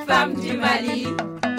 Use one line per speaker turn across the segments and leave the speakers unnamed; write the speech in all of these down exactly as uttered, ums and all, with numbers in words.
femmes du Mali.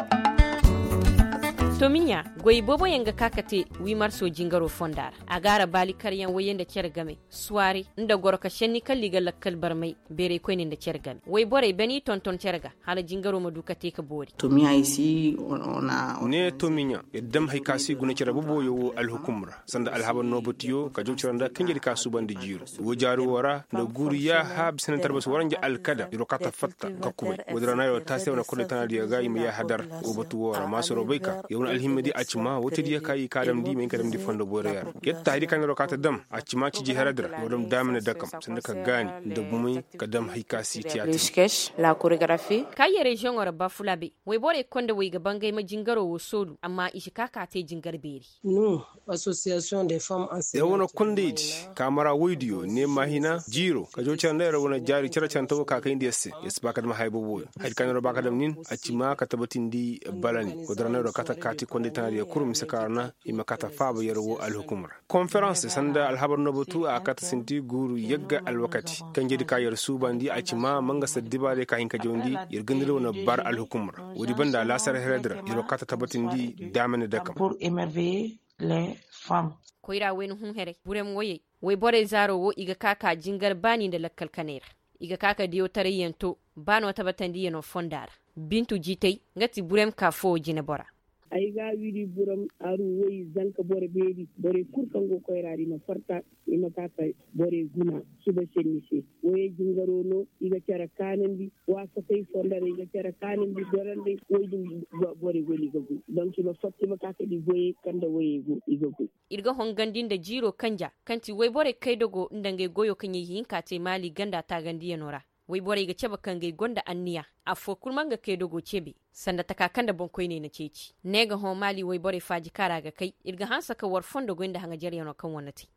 Tominya goyi bobo yanga kakate wi marso jingaro fondar agara bali karyan wayen da cer game swari inda goroka shenni kalliga lakkal barmai bere ko da cer game way bore beni tonton cerga hala jingaro maduka te ka bori
tomiya isi ona
ne tominya yaddam hay kasi guna cer bobo yo al hukumra sanda al haban nobotiyo ka jociranda kanjiri ka subandi jiro wojaru wara da guriya hab senatar bas waranja al kada irokata fatta kakkume wodrana yo tase wana kullu tanadi ga yimi ya hadar obatu wara masoro bayka alhimadi acima wote dia kai kadam di men kadam di fondo bore yar getta hidi kan rokata dam acima ci ji haradra wadam damne dakam sanda ka gani da bumai kadam haika si tiyata
le sketch la chorégraphie
kayi region ora bafulabe we bore konda we ga bangai ma jingaro wo solu amma ishi kaka te jingar beri
no association des femmes enseignantes
ya wona kondit kamera video ne mahina jiro ka jo chan da wona jari cira chan to ka kai ndiyesse yes baka dama haybo boy hidi kan ro baka dam nin acima ka tabatin di balani wodrana rokata kati konde tanari kurum sakarna imakata faba yarwo alhukumra conference sanda alhabar nobutu akata sinti guru yagga alwakati kanjedi kayar subandi acima manga saddiba de kahin kajondi yirgindiro na bar alhukumra wodi banda lasar heredra irokata tabatindi damane dakam
pour émerveiller les femmes
koira wen hun here burem woye we bore zaro wo iga kaka jingar bani da lakkal kanera iga kaka diyo tarayento bano tabatandi yeno fondara bintu jitay ngati burem ka fo jine bora
ay ga wiri buram aru woyi zanka bore beedi bore kurkango koyrari no farta ina kaka bore guna suba senisi woyi jingaro no iga cara kanandi wasa tay fondare iga cara kanandi dorande woyi bore goli gagu donc no fatti makaka di woyi kanda woyi go iga go
irga hongandin da jiro kanja kanti woyi bore kaydogo ndange goyo kanyi hinka te mali ganda ta gandiya nora wai bore ga ceba kan gai gonda anniya a fokul manga kai dogo cebe sanda takakan da bankoi ne na ceci ne ga ho mali wai bore faji kara ga kai irga hansa ka warfon da gonda hanga jariya no kan wannati